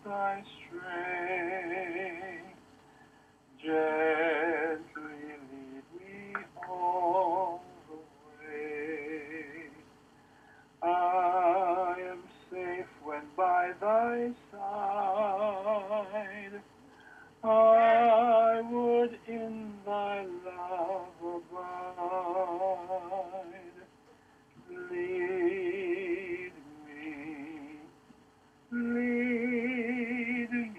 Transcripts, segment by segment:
I stray. Gently lead me all the way. I am safe when by thy side. I would in thy love abide. Lead me, lead me.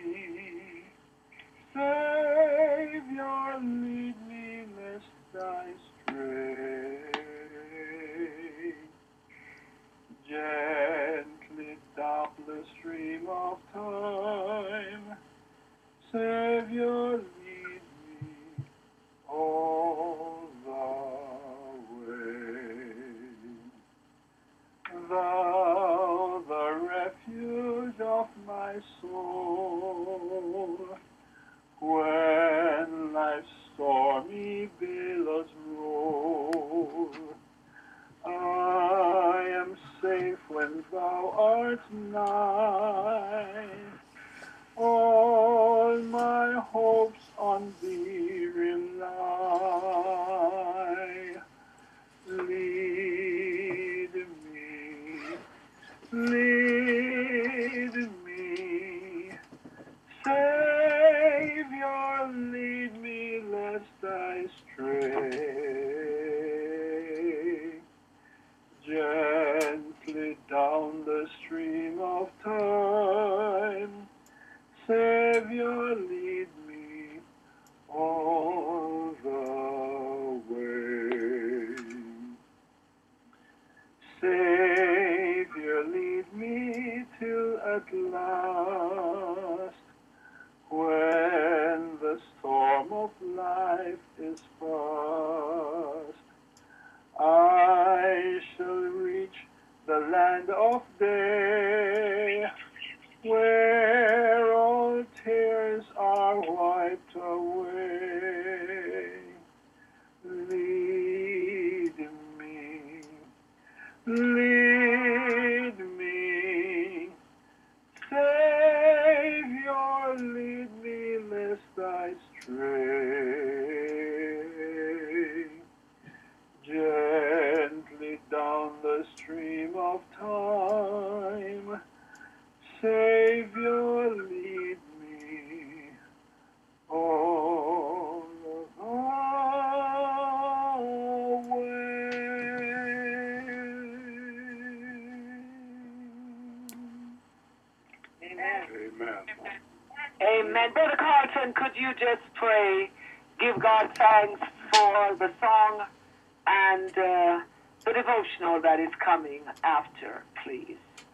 Savior, lead me lest I stray. Gently down the stream of time, Savior, lead me all the way. Thou, the refuge of my soul, when life's stormy billows roll, I am safe when thou art nigh. All my hopes on thee rely. Lead me, lead me. Savior, lead me lest I stray. Gently down the stream of time, Savior, lead me all the way. Savior, lead me till at last, when the storm of life is past, I shall reach the land of day, where all tears are wiped away. Lead me, lead me. Savior, lead me lest I stray. Gently down the stream of time, Savior, lead me all the way. Amen. Amen. Amen. Brother Carlton, could you just pray, give God thanks for the song and the devotional that is coming after, please?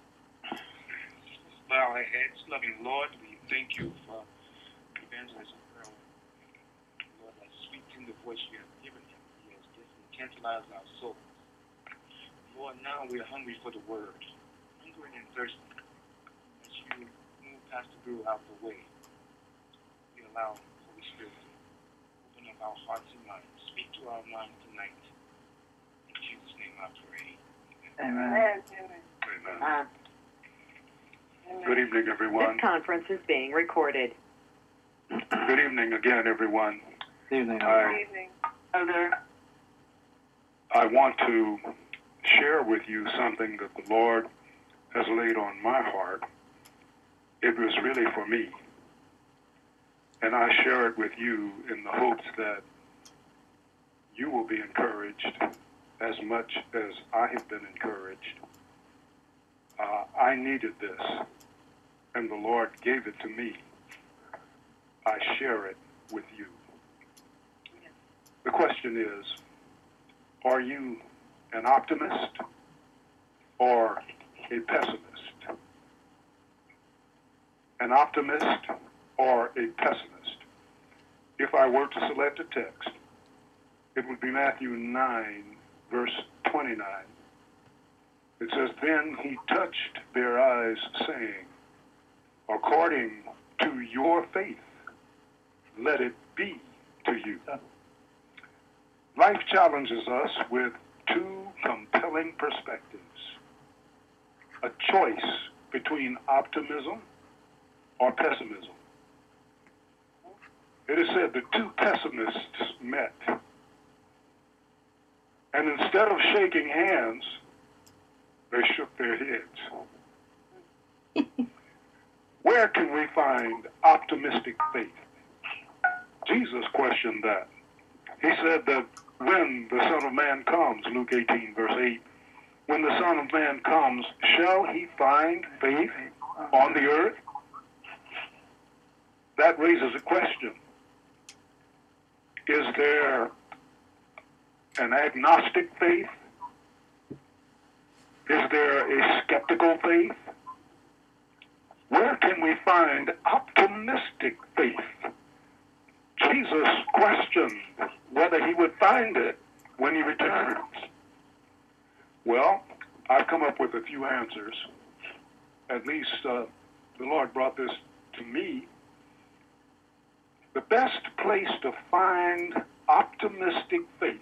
Bow our heads. Loving Lord, we thank you for Evangelist Earl. Lord, that sweet tender voice you have given him. He has just tantalized our souls. Lord, now we are hungry for the word, hungry and thirsty. As you move Pastor Brew out the way, we allow Holy Spirit to open up our hearts and minds. Speak to our minds tonight. In Jesus' name I pray. Amen. Amen. Good evening, everyone. This conference is being recorded. Good evening again, everyone. Good evening. I want to share with you something that the Lord has laid on my heart. It was really for me. And I share it with you in the hopes that you will be encouraged as much as I have been encouraged. I needed this, and the Lord gave it to me. I share it with you. The question is, are you an optimist or a pessimist? An optimist or a pessimist? If I were to select a text, it would be Matthew 9, verse 29. It says, "Then he touched their eyes, saying, according to your faith, let it be to you." Life challenges us with two compelling perspectives. A choice between optimism or pessimism? It is said the two pessimists met, and instead of shaking hands, they shook their heads. Where can we find optimistic faith? Jesus questioned that. He said that when the Son of Man comes, Luke 18, verse 8, when the Son of Man comes, shall he find faith on the earth? That raises a question. Is there an agnostic faith? Is there a skeptical faith? Where can we find optimistic faith? Jesus questioned whether he would find it when he returns. Well, I've come up with a few answers. At least the Lord brought this to me. The best place to find optimistic faith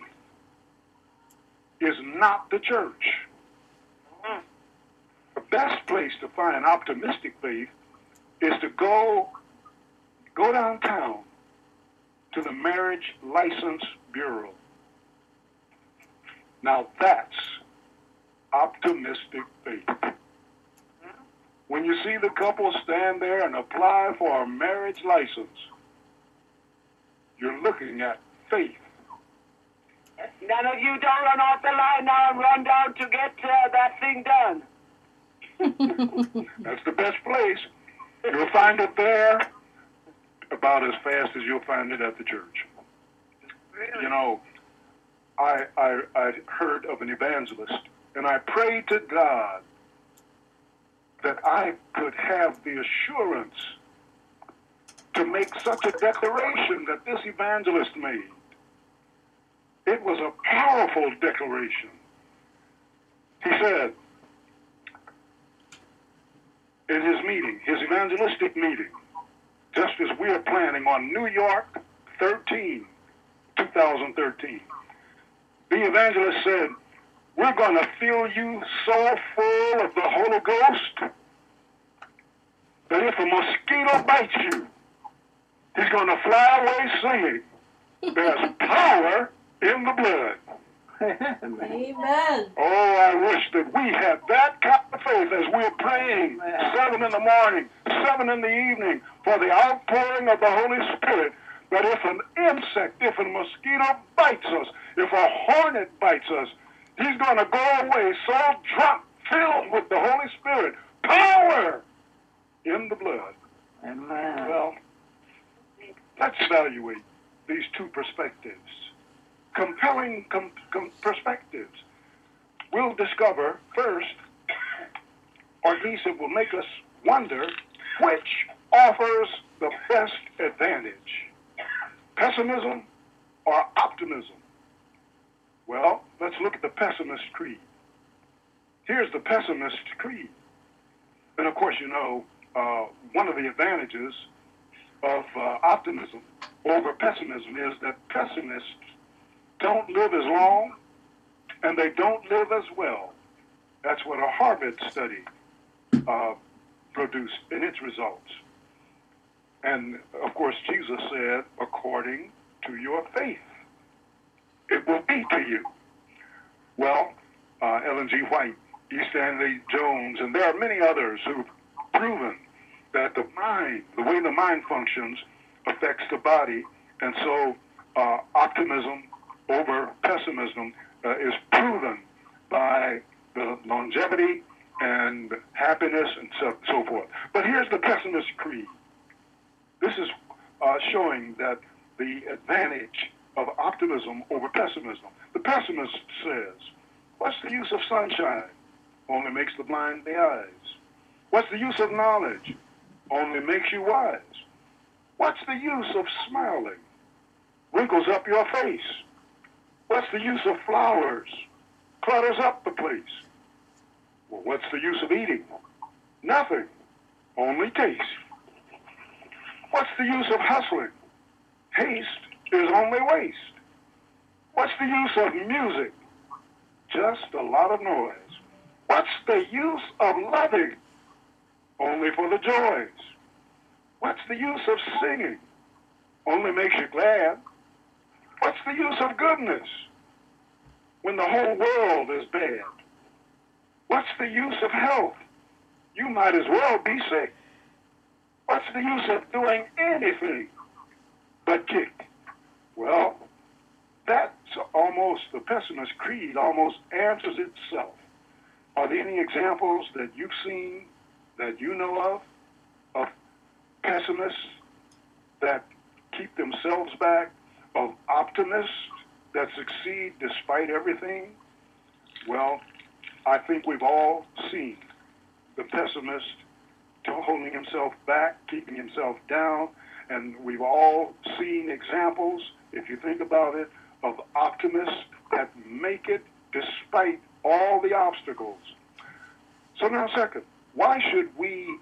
is not the church. The best place to find optimistic faith is to go downtown to the Marriage License Bureau. Now that's optimistic faith. When you see the couple stand there and apply for a marriage license, you're looking at faith. None of you don't run off the line now and run down to get that thing done. That's the best place. You'll find it there about as fast as you'll find it at the church. Really? You know, I heard of an evangelist, and I prayed to God that I could have the assurance to make such a declaration that this evangelist made. It was a powerful declaration. He said, in his meeting, his evangelistic meeting, just as we are planning on New York 2013, the evangelist said, we're going to fill you so full of the Holy Ghost that if a mosquito bites you, he's going to fly away singing. There's power in the blood. Amen. Oh, I wish that we had that kind of faith as we're praying 7 in the morning, 7 in the evening for the outpouring of the Holy Spirit, that if an insect, if a mosquito bites us, if a hornet bites us, he's going to go away so drunk, filled with the Holy Spirit. Power in the blood. Amen. Well, let's evaluate these two perspectives. Compelling perspectives. We'll discover first, or at least it will make us wonder, which offers the best advantage, pessimism or optimism? Well, let's look at the pessimist creed. Here's the pessimist creed. And of course, you know, one of the advantages of optimism over pessimism is that pessimists don't live as long, and they don't live as well. That's what a Harvard study produced in its results. And, of course, Jesus said, according to your faith, it will be to you. Well, Ellen G. White, E. Stanley Jones, and there are many others who've proven that the mind, the way the mind functions, affects the body, and so optimism over pessimism is proven by the longevity and happiness and so forth. But here's the pessimist creed. This is showing that the advantage of optimism over pessimism. The pessimist says, what's the use of sunshine? Only makes the blind the eyes. What's the use of knowledge? Only makes you wise. What's the use of smiling? Wrinkles up your face. What's the use of flowers? Clutters up the place. Well, what's the use of eating? Nothing. Only taste. What's the use of hustling? Haste is only waste. What's the use of music? Just a lot of noise. What's the use of loving? Only for the joys. What's the use of singing? Only makes you glad. What's the use of goodness when the whole world is bad? What's the use of health? You might as well be sick. What's the use of doing anything but kick? Well, that's almost, the pessimist creed almost answers itself. Are there any examples that you've seen, that you know of pessimists that keep themselves back, of optimists that succeed despite everything? Well, I think we've all seen the pessimist holding himself back, keeping himself down, and we've all seen examples, if you think about it, of optimists that make it despite all the obstacles. So now, second, why should we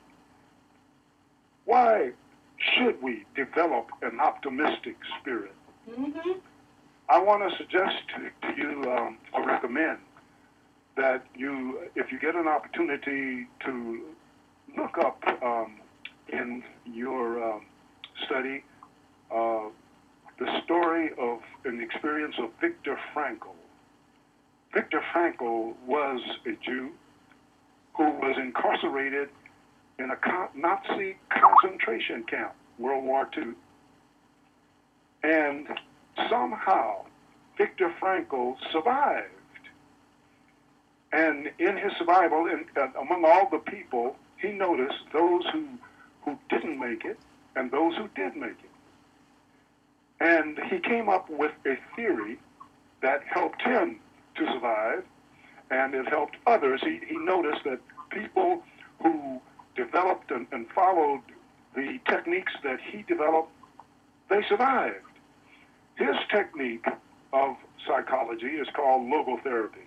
develop an optimistic spirit? Mm-hmm. I want to suggest to you, or recommend, that you, if you get an opportunity to look up in your study the story of an experience of Viktor Frankl. Viktor Frankl was a Jew who was incarcerated in a Nazi concentration camp, World War II. And somehow Viktor Frankl survived. And in his survival, among all the people, he noticed those who didn't make it and those who did make it. And he came up with a theory that helped him to survive, and it helped others. He noticed that people who developed and followed the techniques that he developed, they survived. His technique of psychology is called logotherapy.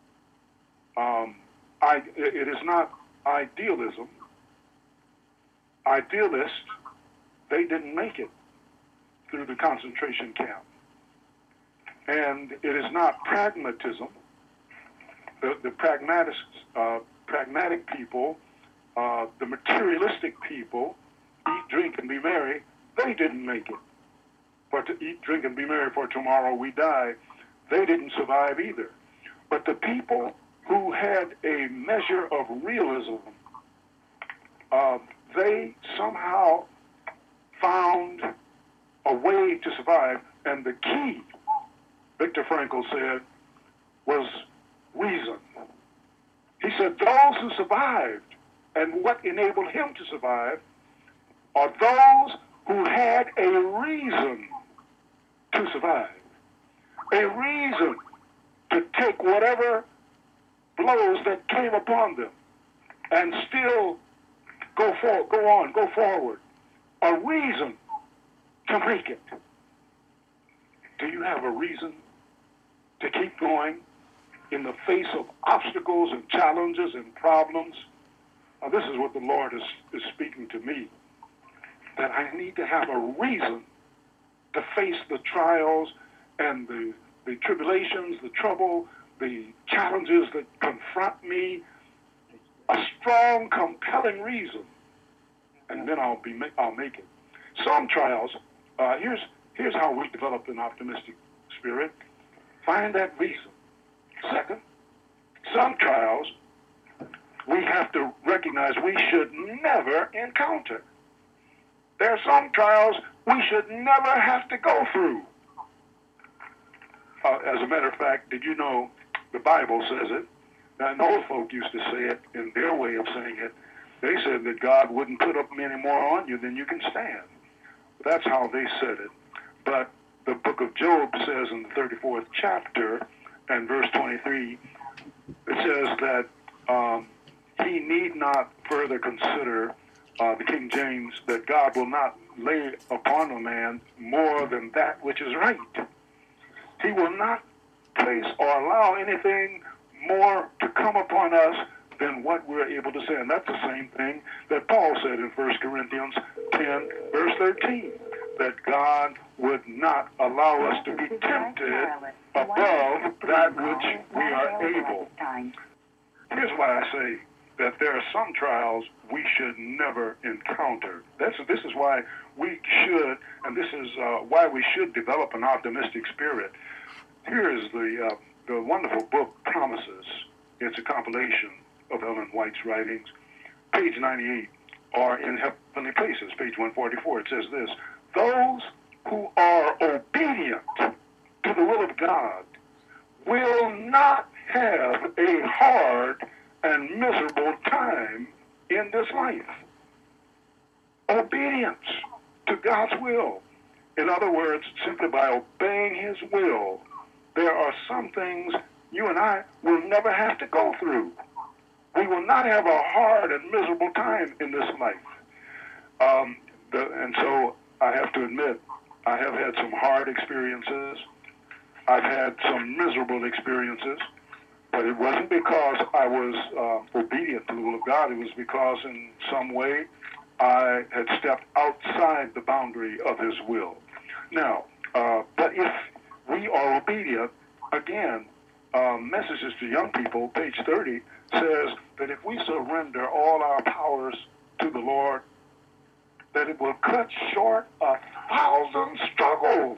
It is not idealism. Idealists, they didn't make it through the concentration camp. And it is not pragmatism. The pragmatic people, the materialistic people, eat, drink, and be merry, they didn't make it. For to eat, drink, and be merry, for tomorrow we die, they didn't survive either. But the people who had a measure of realism, they somehow found a way to survive, and the key, Viktor Frankl said, was reason. He said those who survived, and what enabled him to survive, are those who had a reason to survive, a reason to take whatever blows that came upon them and still go forward, a reason to make it. Do you have a reason to keep going in the face of obstacles and challenges and problems? This is what the Lord is speaking to me, that I need to have a reason to face the trials and the tribulations, the trouble, the challenges that confront me, a strong, compelling reason, and then I'll make it. Some trials, here's how we develop an optimistic spirit. Find that reason. Second, some trials we have to recognize we should never encounter. There are some trials we should never have to go through. As a matter of fact, did you know the Bible says it? And old folk used to say it in their way of saying it. They said that God wouldn't put up many more on you than you can stand. That's how they said it. But the book of Job says in the 34th chapter and verse 23, it says that he need not further consider, the King James, that God will not lay upon a man more than that which is right. He will not place or allow anything more to come upon us than what we're able to say. And that's the same thing that Paul said in 1 Corinthians 10, verse 13, that God would not allow us to be tempted above that which we are able. Here's why I say that there are some trials we should never encounter. This is why we should, and this is why we should develop an optimistic spirit. Here is the wonderful book, Promises. It's a compilation of Ellen White's writings. Page 98, or in Heavenly Places, page 144, it says this: those who are obedient to the will of God will not have a hard and miserable time in this life. Obedience to God's will. In other words, simply by obeying His will, there are some things you and I will never have to go through. We will not have a hard and miserable time in this life. And so I have to admit, I have had some hard experiences. I've had some miserable experiences, but it wasn't because I was obedient to the will of God. It was because in some way I had stepped outside the boundary of His will. Now, but if we are obedient, again, Messages to Young People, page 30, says that if we surrender all our powers to the Lord, that it will cut short 1,000 struggles.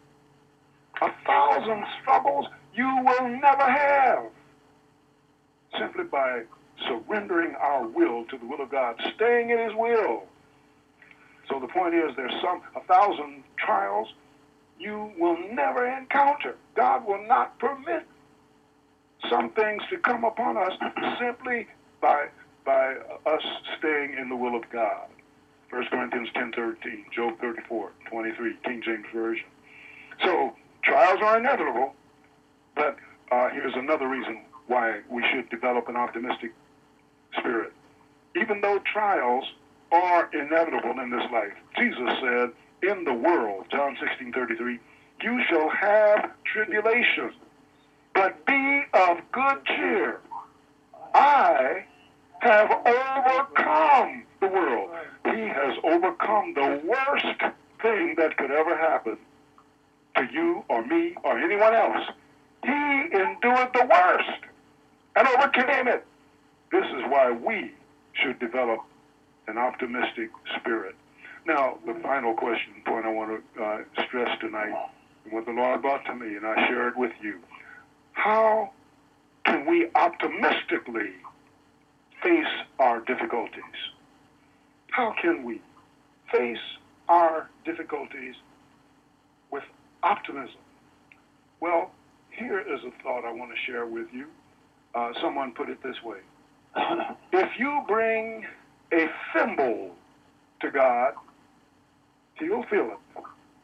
1,000 struggles you will never have. Simply by surrendering our will to the will of God, staying in His will. So the point is, there's 1,000 trials you will never encounter. God will not permit some things to come upon us simply by us staying in the will of God. 1 Corinthians 10:13, Job 34:23, King James Version. So trials are inevitable, but here's another reason why we should develop an optimistic spirit. Even though trials are inevitable in this life, Jesus said, in the world, John 16:33, you shall have tribulation, but be of good cheer. I have overcome the world. He has overcome the worst thing that could ever happen to you or me or anyone else. He endured the worst and overcame it. This is why we should develop an optimistic spirit. Now, the final point I want to stress tonight, and what the Lord brought to me, and I share it with you. How can we optimistically face our difficulties? How can we face our difficulties with optimism? Well, here is a thought I want to share with you. Someone put it this way. If you bring a thimble to God, He'll fill it.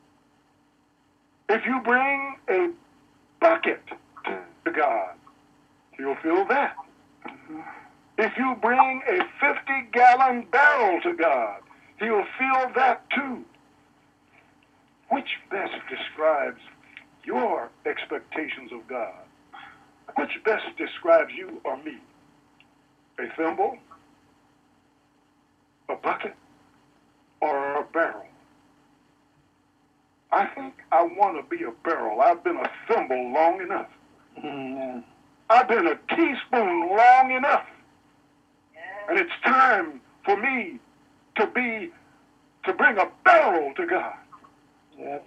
If you bring a bucket to God, He'll fill that. If you bring a 50-gallon barrel to God, He'll fill that too. Which best describes your expectations of God? Which best describes you or me? A thimble, a bucket, or a barrel? I think I want to be a barrel. I've been a thimble long enough. Mm-hmm. I've been a teaspoon long enough. And it's time for me to bring a barrel to God. Yes.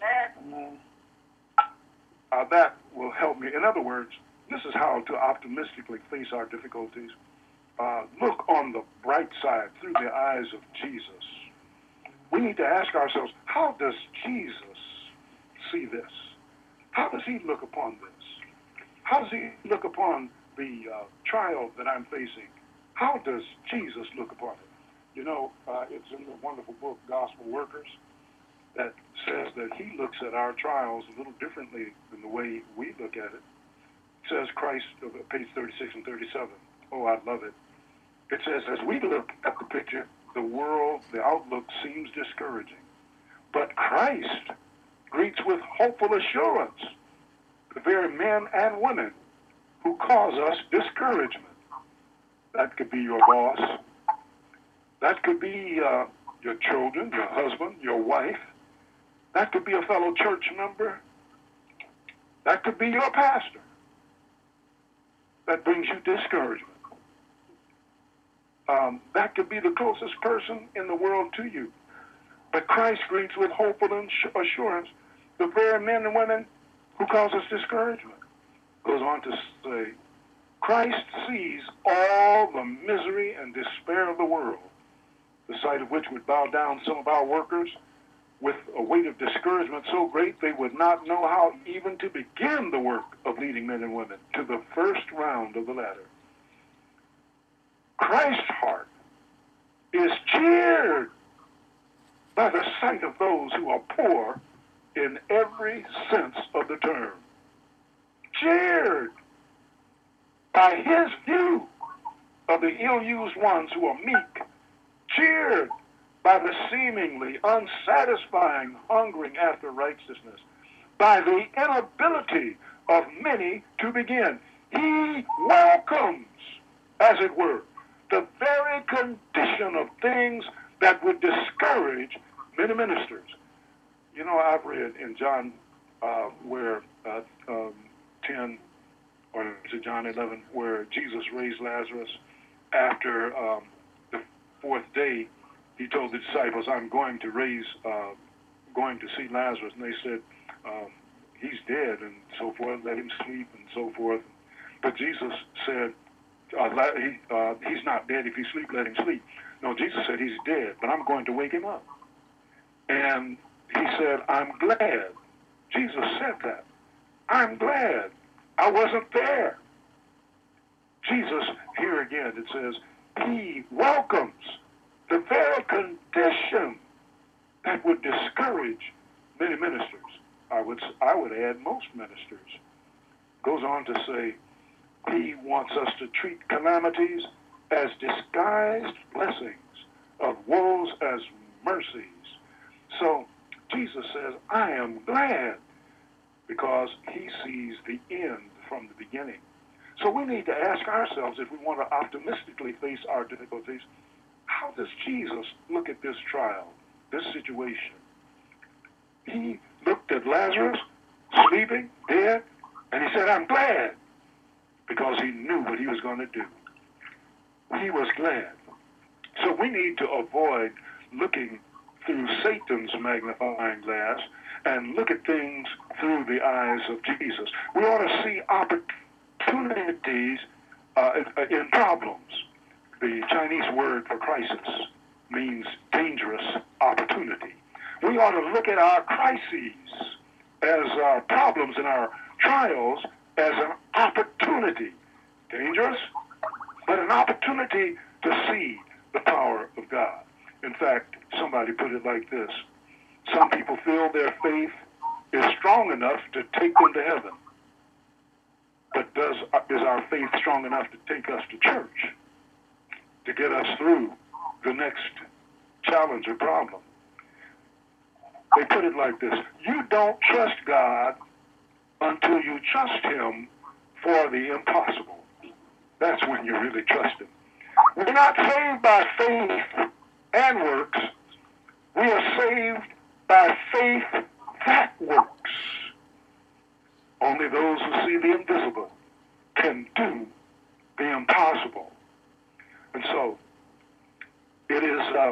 That will help me. In other words, this is how to optimistically face our difficulties. Look on the bright side through the eyes of Jesus. We need to ask ourselves, how does Jesus see this? How does He look upon this? How does He look upon the trial that I'm facing? How does Jesus look upon it? You know, it's in the wonderful book, Gospel Workers, that says that He looks at our trials a little differently than the way we look at it. It says, Christ, page 36 and 37. Oh, I love it. It says, as we look at the picture, the world, the outlook seems discouraging. But Christ greets with hopeful assurance the very men and women who cause us discouragement. That could be your boss. That could be your children, your husband, your wife. That could be a fellow church member. That could be your pastor. That brings you discouragement. That could be the closest person in the world to you. But Christ greets with hopeful assurance the very men and women who cause us discouragement. Goes on to say, Christ sees all the misery and despair of the world, the sight of which would bow down some of our workers with a weight of discouragement so great they would not know how even to begin the work of leading men and women to the first round of the ladder. Christ's heart is cheered by the sight of those who are poor in every sense of the term. Cheered by his view of the ill-used ones who are meek. Cheered by the seemingly unsatisfying hungering after righteousness. By the inability of many to begin. He welcomes, as it were, the very condition of things that would discourage many ministers. You know, I've read in John where 10, or is it John 11, where Jesus raised Lazarus after the fourth day. He told the disciples, I'm going to see Lazarus. And they said, he's dead, and so forth, let him sleep, and so forth. But Jesus said, he's not dead. If he sleep, let him sleep. No, Jesus said, he's dead, but I'm going to wake him up. And he said, I'm glad. Jesus said that. I'm glad. I wasn't there. Jesus, here again, it says, he welcomes the very condition that would discourage many ministers. I would add most ministers. Goes on to say, he wants us to treat calamities as disguised blessings, of woes as mercies. So Jesus says, I am glad, because he sees the end from the beginning. So we need to ask ourselves, if we want to optimistically face our difficulties, how does Jesus look at this trial, this situation? He looked at Lazarus, sleeping, dead, and he said, I'm glad, because he knew what he was going to do. He was glad. So we need to avoid looking through Satan's magnifying glass and look at things through the eyes of Jesus. We ought to see opportunities in problems. The Chinese word for crisis means dangerous opportunity. We ought to look at our crises as our problems and our trials as an opportunity. Dangerous, but an opportunity to see the power of God. In fact, somebody put it like this. Some people feel their faith is strong enough to take them to heaven. But is our faith strong enough to take us to church, to get us through the next challenge or problem? They put it like this. You don't trust God until you trust him for the impossible. That's when you really trust him. We're not saved by faith and works. We are saved by faith that works. Only those who see the invisible can do the impossible. And so, it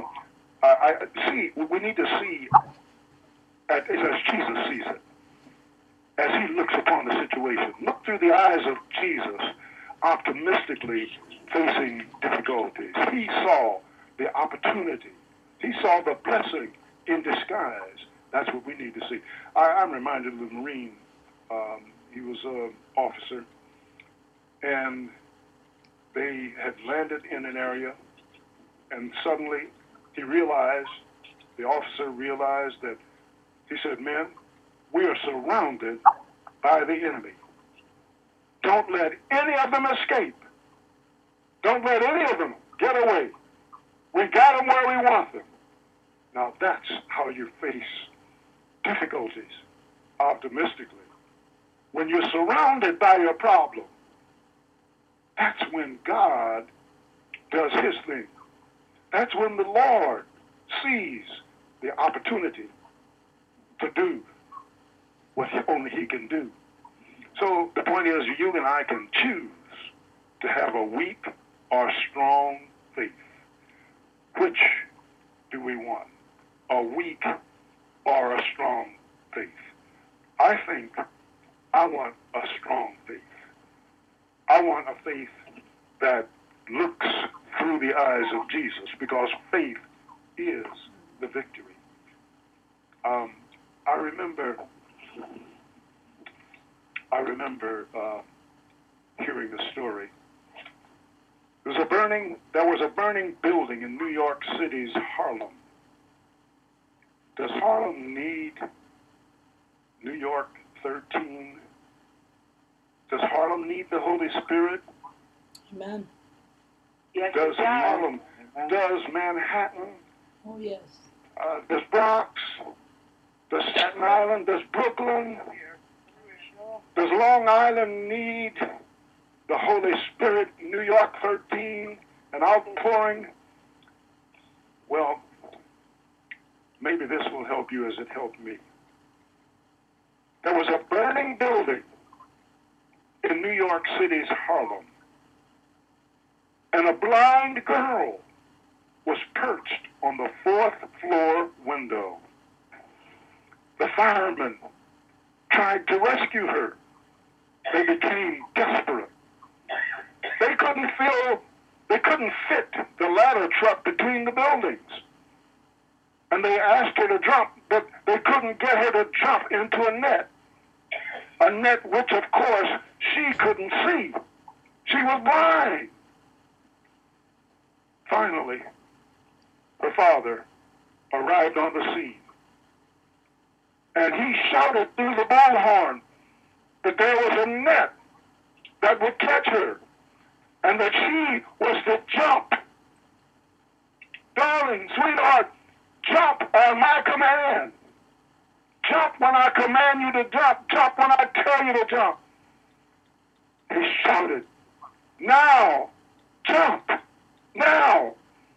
is, we need to see as Jesus sees it, as he looks upon the situation. Look through the eyes of Jesus, optimistically facing difficulties. He saw the opportunity. He saw the blessing in disguise. That's what we need to see. I'm reminded of the Marine. He was an officer, and they had landed in an area, and suddenly the officer realized that, he said, men, we are surrounded by the enemy. Don't let any of them escape. Don't let any of them get away. We got them where we want them. Now that's how you face difficulties optimistically. When you're surrounded by your problem, that's when God does his thing. That's when the Lord sees the opportunity to do what only he can do. So the point is, you and I can choose to have a weak or strong faith. Which do we want? A weak or a strong faith? I think I want a strong faith. I want a faith that looks through the eyes of Jesus, because faith is the victory. I remember hearing a story. There was a burning building in New York City's Harlem. Does Harlem need New York 13? Does Harlem need the Holy Spirit? Amen. Yes, Does it does. Harlem? Does Manhattan? Oh, yes. Does Bronx? Does Staten Island? Does Brooklyn? Does Long Island need the Holy Spirit? New York 13, an outpouring? Well, maybe this will help you as it helped me. There was a burning building in New York City's Harlem, and a blind girl was perched on the 4th floor window. The firemen tried to rescue her. They became desperate. They couldn't fit the ladder truck between the buildings. And they asked her to jump, but they couldn't get her to jump into a net which, of course, she couldn't see. She was blind. Finally, her father arrived on the scene, and he shouted through the bullhorn that there was a net that would catch her, and that she was to jump. Darling, sweetheart, jump on my command. Jump when I command you to jump. Jump when I tell you to jump. He shouted, now, jump, now.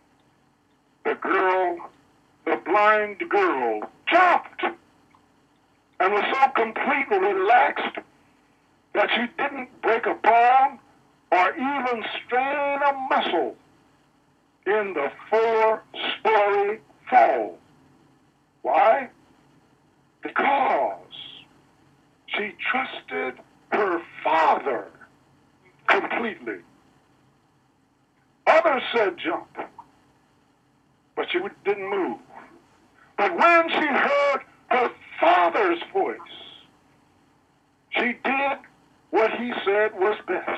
The blind girl, jumped and was so completely relaxed that she didn't break a bone or even strain a muscle in the 4-story fall. Why? Because she trusted her father completely. Others said jump, but she didn't move. But when she heard her father's voice, she did what he said was best.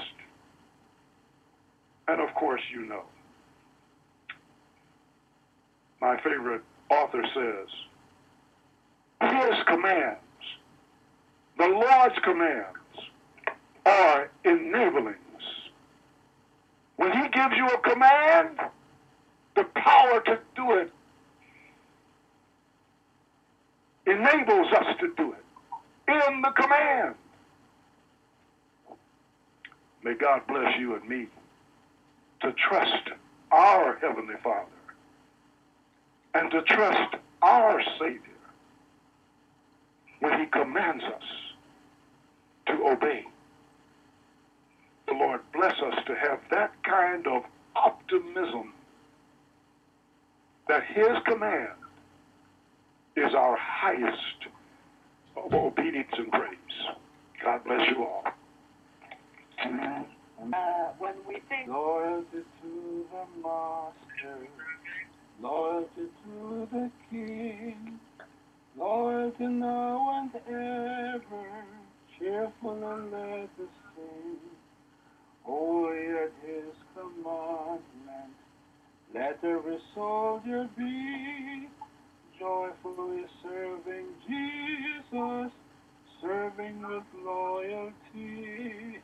And of course, you know, my favorite author says, his commands, the Lord's commands, are enablings. When he gives you a command, the power to do it enables us to do it in the command. May God bless you and me to trust our Heavenly Father and to trust our Savior when he commands us to obey. The Lord bless us to have that kind of optimism that his command is our highest of obedience and praise. God bless you all. When we think Loyalty to the Master, loyalty to the King, loyalty now and ever, cheerful and let us sing. Holy at his commandment, let every soldier be, joyfully serving Jesus, serving with loyalty.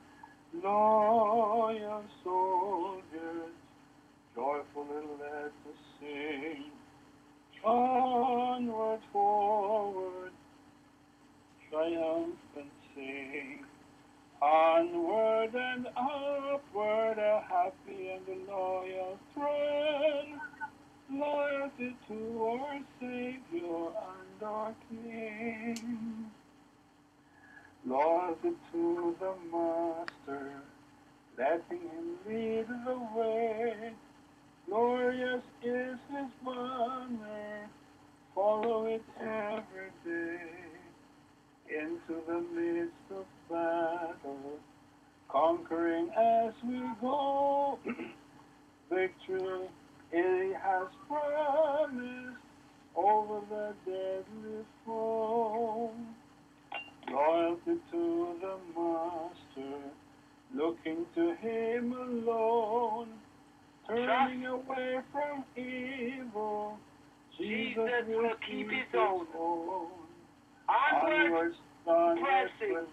Loyal soldiers, joyfully let us sing. Onward, forward, triumphant sing. Onward and upward, a happy and a loyal friend. Loyalty to our Savior and our King. Loyalty to the Master, letting him lead the way. Glorious is his banner, follow it every day. Into the midst of battle, conquering as we go. Victory he has promised over the deadly foe. Loyalty to the Master, looking to him alone, turning away from evil. Jesus will keep his own. Onwards, Onward, pressing,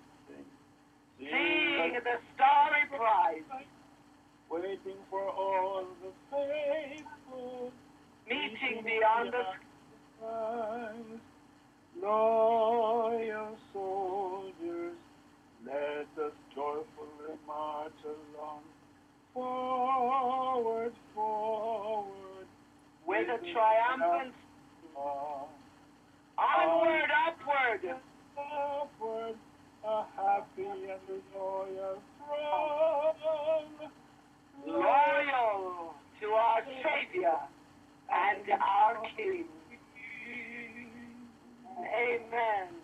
seeing the starry prize, waiting for all the faithful, meeting beyond the skies. Loyal soldiers, let us joyfully march along. Forward, forward, with a triumphant song. onward, upward, Upward, a happy and a loyal throng. loyal to our Savior and our King. Amen.